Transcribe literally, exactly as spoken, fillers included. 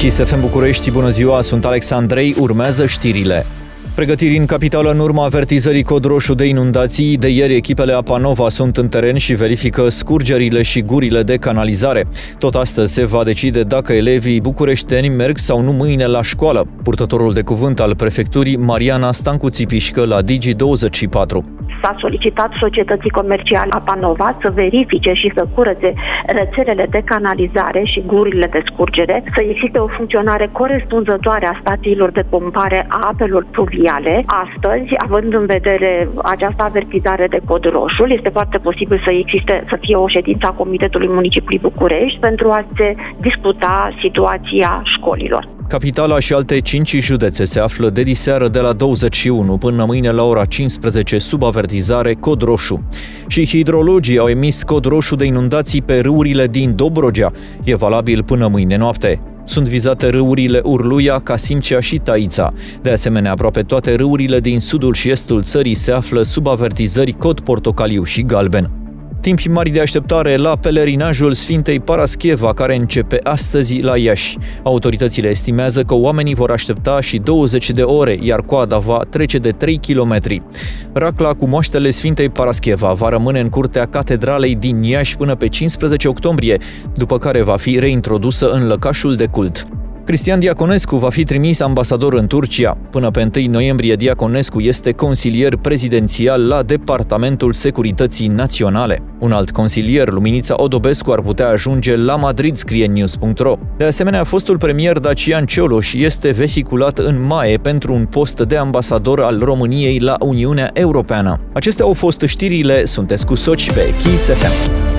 Kiss F M București, bună ziua, sunt Alexandrei, urmează știrile. Pregătiri în capitală în urma avertizării cod roșu de inundații. De ieri, echipele Apanova sunt în teren și verifică scurgerile și gurile de canalizare. Tot astăzi se va decide dacă elevii bucureșteni merg sau nu mâine la școală. Purtătorul de cuvânt al prefecturii, Mariana Stancu-Țipișcă, la Digi douăzeci și patru. S-a solicitat societății comerciale Apanova să verifice și să curețe rețelele de canalizare și gurile de scurgere, să existe o funcționare corespunzătoare a stațiilor de pompare a apelor pluviale. Astăzi, având în vedere această avertizare de cod roșu, este foarte posibil să existe, să fie o ședință a Comitetului Municipiului București pentru a se discuta situația școlilor. Capitala și alte cinci județe se află de diseară de la douăzeci și unu până mâine la ora cincisprezece sub avertizare cod roșu. Și hidrologii au emis cod roșu de inundații pe râurile din Dobrogea. E valabil până mâine noapte. Sunt vizate râurile Urluia, Casimcea și Taița. De asemenea, aproape toate râurile din sudul și estul țării se află sub avertizări cod portocaliu și galben. Timpi mari de așteptare la pelerinajul Sfintei Parascheva, care începe astăzi la Iași. Autoritățile estimează că oamenii vor aștepta și douăzeci de ore, iar coada va trece de trei kilometri. Racla cu moaștele Sfintei Parascheva va rămâne în curtea catedralei din Iași până pe cincisprezece octombrie, după care va fi reintrodusă în lăcașul de cult. Cristian Diaconescu va fi trimis ambasador în Turcia. Până pe întâi noiembrie, Diaconescu este consilier prezidențial la Departamentul Securității Naționale. Un alt consilier, Luminița Odobescu, ar putea ajunge la Madrid, scrie news punct ro. De asemenea, fostul premier Dacian Cioloș este vehiculat în M A E pentru un post de ambasador al României la Uniunea Europeană. Acestea au fost știrile, sunteți cu Soci pe Kiss F M.